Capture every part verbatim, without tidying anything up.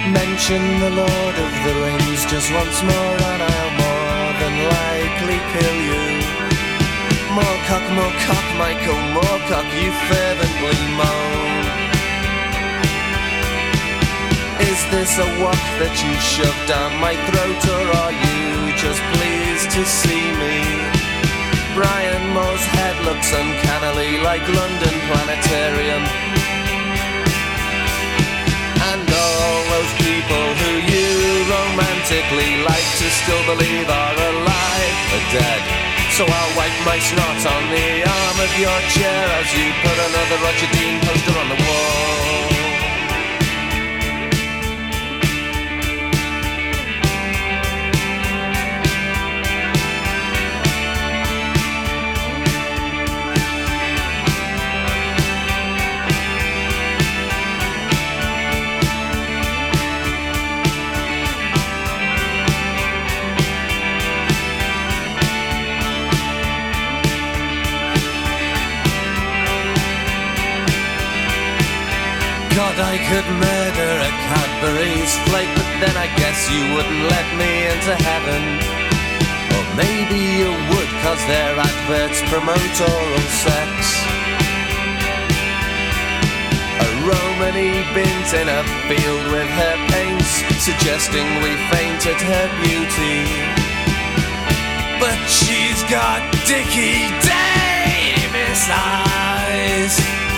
Mention the Lord of the Rings just once more and I'll more than likely kill you. More cock, more cock, Michael, more cock, you fervently moan. Is this a walk that you shoved down my throat, or are you just pleased to see me? Brian Moore's head looks uncannily like London Planetarium. And all those people who you romantically like to still believe are alive are dead. So I'll wipe my snot on the arm of your chair as you put another Roger Dean poster on the wall. God, I could murder a Cadbury's flake, but then I guess you wouldn't let me into heaven. Or maybe you would, cause their adverts promote oral sex. A Romany bint in a field with her paints, suggesting we faint at her beauty. But she's got Dickie Davis eyes.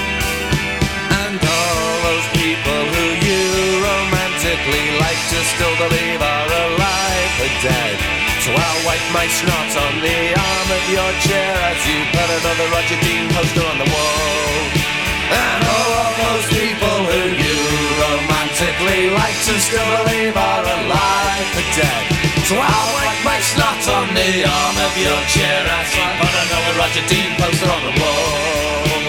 Those people who you romantically like to still believe are alive are dead. So I'll wipe my snot on the arm of your chair as you put another Roger Dean poster on the wall. And all of those people who you romantically like to still believe are alive are dead. So I'll wipe my snot on the arm of your chair as you put another Roger Dean poster on the wall.